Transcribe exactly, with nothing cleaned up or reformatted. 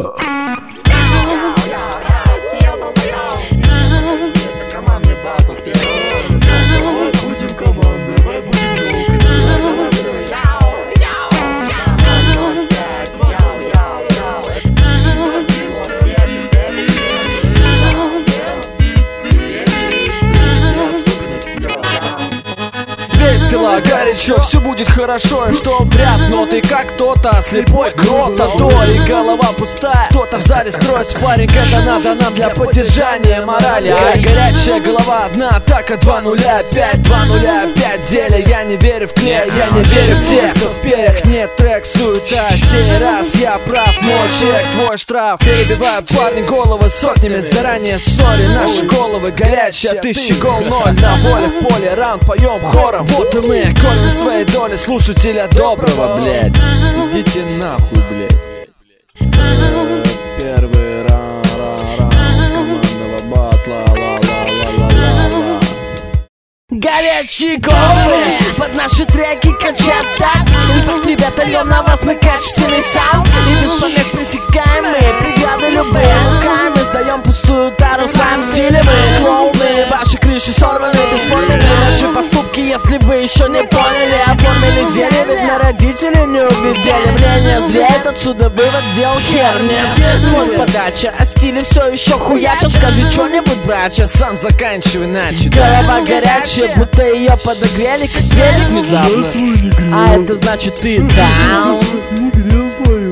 Весело, горячо, все будет хорошо. И что в ряд, но ты как кто-то слепой крот. А то и голова пустая, кто-то в зале строит спарринг. Это надо нам для поддержания морали. А горячая голова одна атака, два нуля пять, два нуля пять деле. Я не верю в клей, я не верю в тех, кто в перьях. Нет трек, суета, сей раз я прав. Мой чек, твой штраф. Перебивают парни головы сотнями. Заранее ссори, наши головы горячие. Тысячи гол ноль на воле в поле. Раунд поем хором. Вот и мы, кормим своей доли слушателя доброго, блядь. Идите нахуй, блядь. Первый раунд, раунд командного батла, ла-ла-ла-ла-ла-ла-ла. Горячие головы под наши треки качат так. Инфакт, ребята, льем на вас мы качественный саунд. И без помех пресекаем мы преграды любые. Руками сдаем пустую тару своим стилем. Мы клоуны, ваши крыши сорваны, бесформенные наши поступки, если вы еще не поняли. Оформили зелье, ведь на родители не углядели. Мнение зреет, отсюда вывод сделал херня. Вот подача, а стиле все еще хуяча. Скажи что-нибудь, братья, сам заканчивай иначе. голова горячая, будто ее подогрели как велик недавно. А это значит ты даун. Не грел свою